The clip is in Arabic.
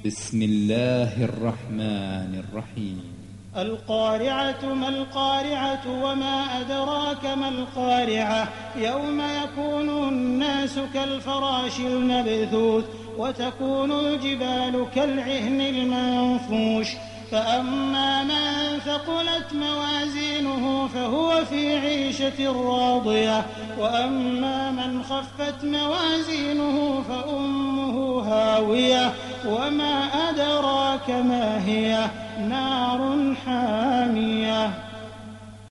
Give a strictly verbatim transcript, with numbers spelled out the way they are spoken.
بسم الله الرحمن الرحيم القارعة ما القارعة وما أدراك ما القارعة يوم يكون الناس كالفراش المبثوث وتكون الجبال كالعهن المنفوش فأما من ثقلت موازينه فهو في عيشة راضية وأما من خفت موازينه فأمه هاوية وما أدراك ما هي نار حامية.